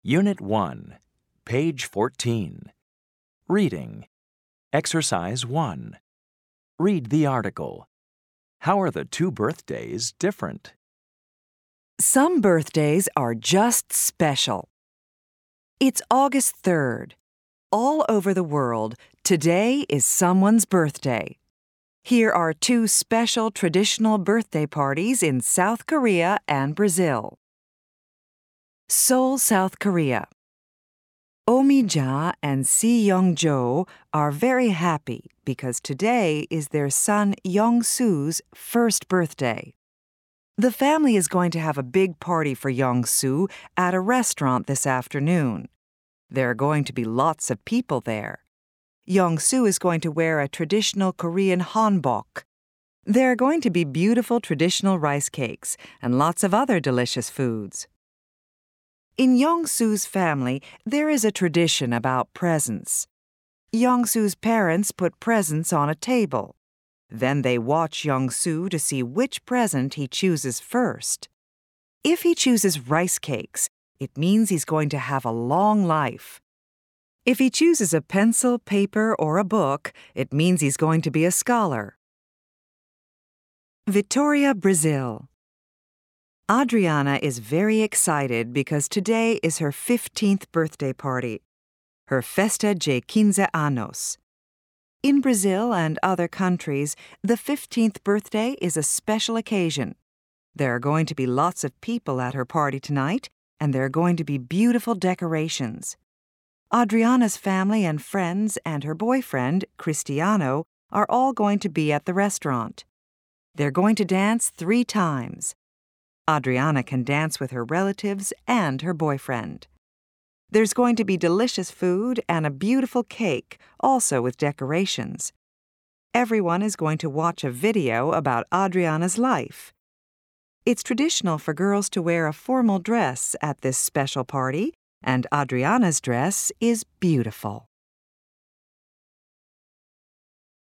Unit 1, page 14. Reading. Exercise 1. Read the article. How are the two birthdays different? Some birthdays are just special. It's August 3rd. All over the world, today is someone's birthday. Here are two special traditional birthday parties in South Korea and Brazil. Seoul, South Korea. Oh Mi-ja and Si Young-jo are very happy because today is their son Young-soo's first birthday. The family is going to have a big party for Young-soo at a restaurant this afternoon. There are going to be lots of people there. Young-soo is going to wear a traditional Korean hanbok. There are going to be beautiful traditional rice cakes and lots of other delicious foods. In Young-soo's family, there is a tradition about presents. Young-soo's parents put presents on a table. Then they watch Young-soo to see which present he chooses first. If he chooses rice cakes, it means he's going to have a long life. If he chooses a pencil, paper, or a book, it means he's going to be a scholar. Vitória, Brazil. Adriana is very excited because today is her 15th birthday party, her Festa de 15 anos. In Brazil and other countries, the 15th birthday is a special occasion. There are going to be lots of people at her party tonight, and there are going to be beautiful decorations. Adriana's family and friends and her boyfriend, Cristiano, are all going to be at the restaurant. They're going to dance 3 times. Adriana can dance with her relatives and her boyfriend. There's going to be delicious food and a beautiful cake, also with decorations. Everyone is going to watch a video about Adriana's life. It's traditional for girls to wear a formal dress at this special party, and Adriana's dress is beautiful.